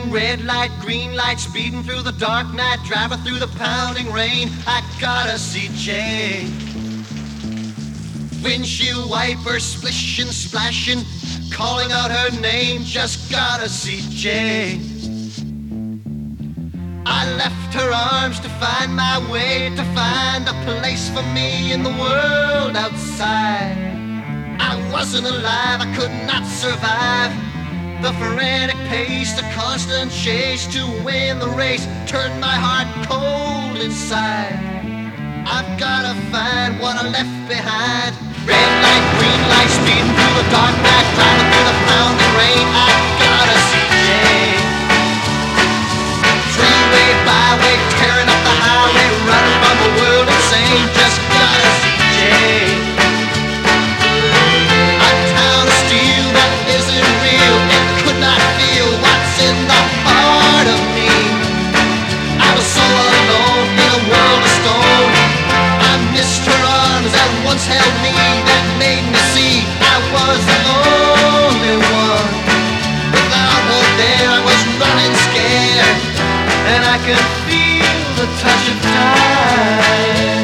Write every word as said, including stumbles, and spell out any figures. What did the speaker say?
red light, green light, speeding through the dark night, driving through the pounding rain. I gotta see Jane. Windshield wipers splishing, splashing, calling out her name. Just gotta see Jane. I left her arms to find my way, to find a place for me in the world outside. I wasn't alive, I could not survive the frantic pace, the constant chase to win the race turned my heart cold inside. I've gotta find what I left behind. Red light, green light, speeding through the dark night, driving through the pounding rain. I gotta see Jane. Freeway, byway, tearing up the highway, running from the world insane. Just gotta see Jane. A town of steel that isn't real. It could not feel what's in the heart of me. I was so alone in a world of stone. I missed her arms that once held me, that made me see I was the only one. Without her there I was running scared, and I could feel the touch of time.